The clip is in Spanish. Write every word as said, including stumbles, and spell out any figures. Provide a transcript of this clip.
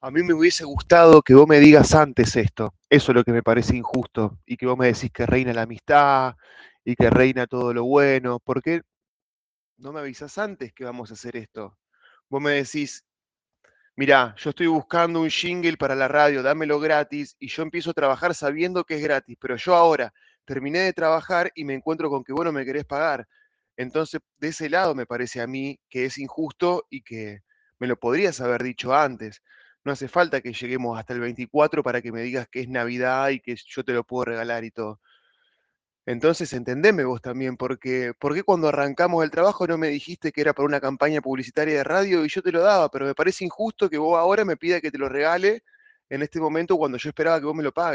A mí me hubiese gustado que vos me digas antes esto. Eso es lo que me parece injusto. Y que vos me decís que reina la amistad y que reina todo lo bueno. ¿Por qué no me avisas antes que vamos a hacer esto? Vos me decís, mirá, yo estoy buscando un jingle para la radio, dámelo gratis, y yo empiezo a trabajar sabiendo que es gratis, pero yo ahora terminé de trabajar y me encuentro con que vos no me querés pagar. Entonces, de ese lado me parece a mí que es injusto y que me lo podrías haber dicho antes. No hace falta que lleguemos hasta el veinticuatro para que me digas que es Navidad y que yo te lo puedo regalar y todo. Entonces, entendeme vos también, porque ¿por qué cuando arrancamos el trabajo no me dijiste que era para una campaña publicitaria de radio y yo te lo daba? Pero me parece injusto que vos ahora me pidas que te lo regale en este momento cuando yo esperaba que vos me lo pagues.